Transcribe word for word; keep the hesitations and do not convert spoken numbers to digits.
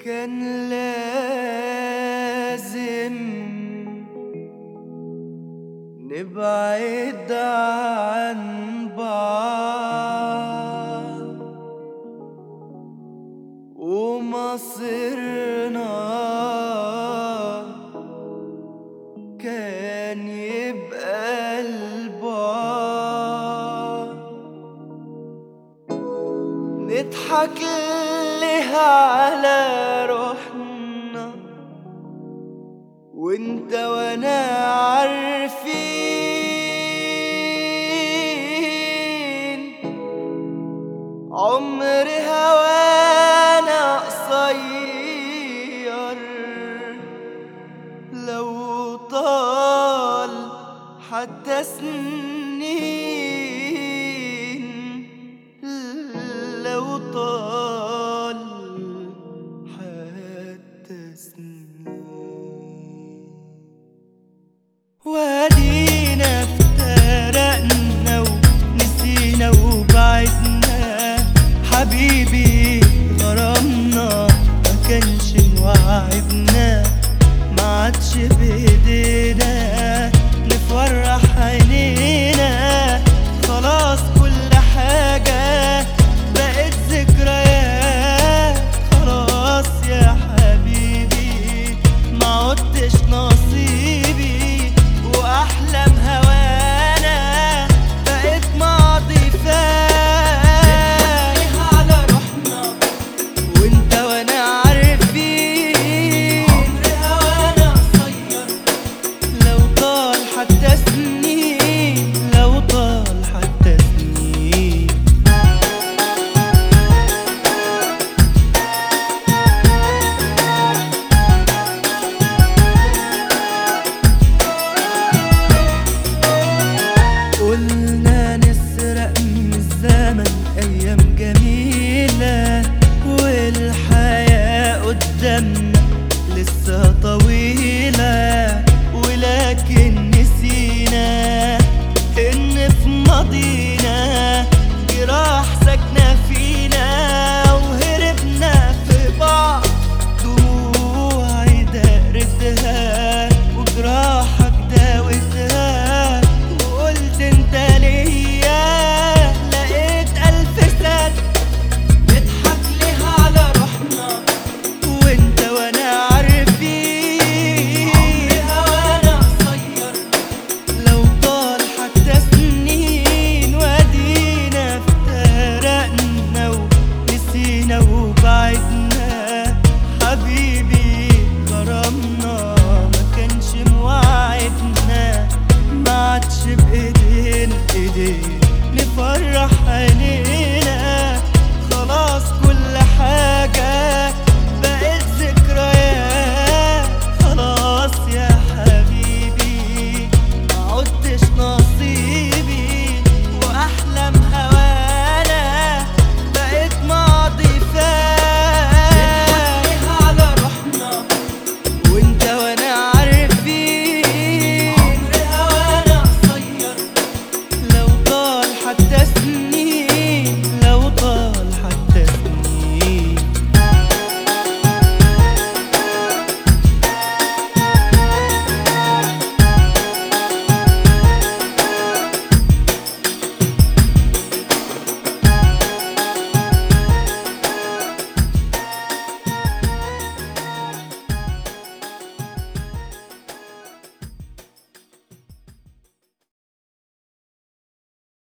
كان لازم نبعد عن بعض ومصيرنا كان يبقى البعد. نضحك ليه على روحنا وانت وانا عارفين عمر هوانا قصير لو طال حتى سنين، لو طال حتى سنين. وادينا افترقنا ونسينا وبعدنا حبيبي، غرامنا ما كانش موعدنا، ما عادش بايدينا نفرح عينينا، خلاص كل حاجة بقت ذكريات. خلاص يا حبيبي ما عدتش نصيبي، وأحلام هوانا بقت ماضي فات على روحنا وانت وانا عارفين عمر هوانا قصير لو طال حتى سنين، لو طال حتى سنين. قلنا نسرق من الزمن أيام جميلة، والحياة قدامنا لسه طويلة.